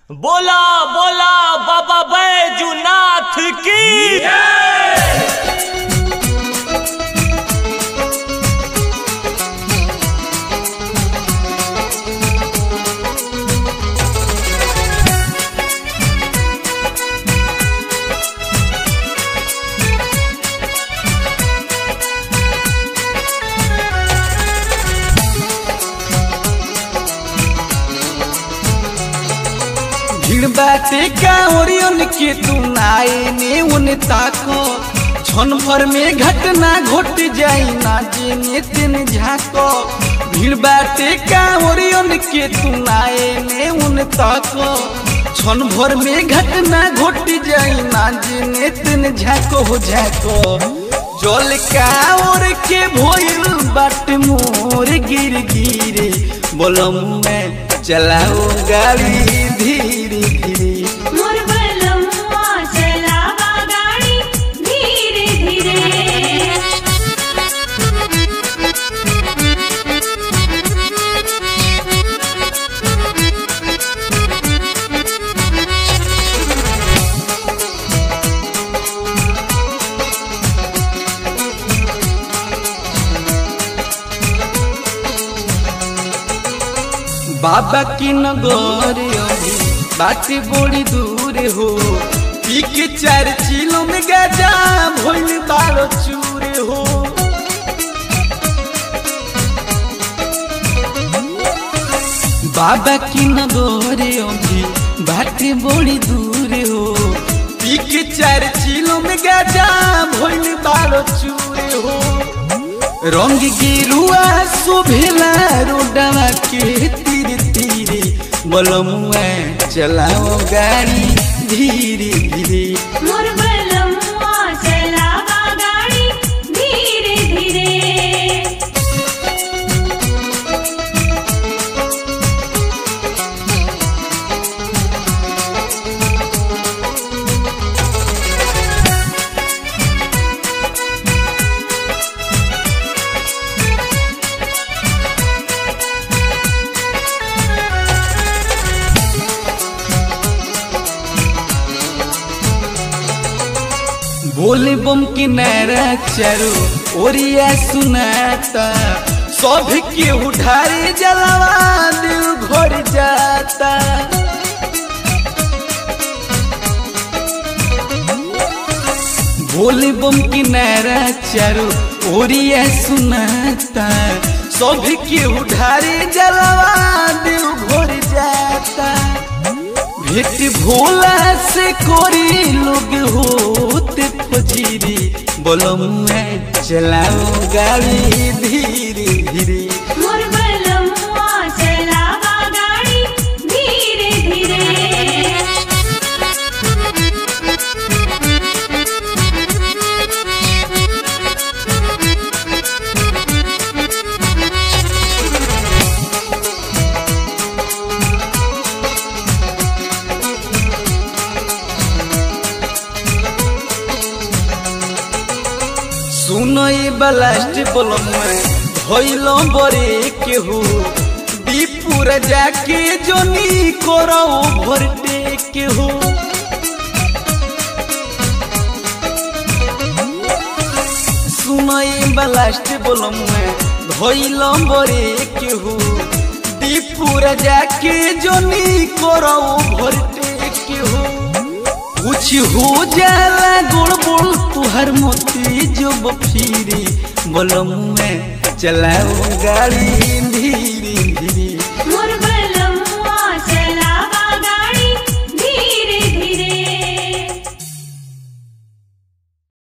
बोला बोला बाबा बैजूनाथ की भीड़ बाटे कांवरियन के तू नाए ने उन ताको क्षण भर में घटना घट जाई ना जेने तेने झाको। भीड़ बाटे कांवरियन के तू नाए ने उन ताको क्षण भर में घटना घट जाई ना जेने तेने झाको हो झाको। जल कांवर के भोइल बाट मोर गिर गिरे बोलम में चलाओ गाड़ी धीरे धीरे मोर बलम्मा चलावा गाड़ी धीरे धीरे। बाबा की नगर अभी बाटी बड़ी दूर हो पी के 4 चिलो में गाजा भोल बारो चूर हो। बाबा की नगर अभी बाटी बड़ी दूर हो पी के 4 चिलो में गाजा भोल बारो चूर हो। रंग गिरुआ शोभेला रोडवा के तीरे तीरे बोलमुआ चलाओ गाड़ी धीरे धीरे मोर बलम्मा चलावा गाड़ी धीरे धीरे। बोले बम की नारा चारो ओरिया सुनाता सब के उठारे जलवा दिल घर जाता। बोले बम की नारा चारो ओरिया सुनाता सब के उठारे जलवा दिल घर जाता। भेट भोला से कोरी लोग होते फजीरी बोलो मैं चलाओ गाड़ी धीरे धीरे मोर बलम्मा चलावा गाड़ी धीरे धीरे। सुनो ये बलास्ट बोलम मैं भइलो बरे के हो दीपुर जाके जोनी करो भरटे के हो। सुनो ये बलास्ट बोलम मैं भइलो बरे के हो दीपुर जाके जोनी करो भरटे के हो। कुछ हो जाला गोड़ तुहर मोती जो बफीरी बोलो मैं चलाओ गाड़ी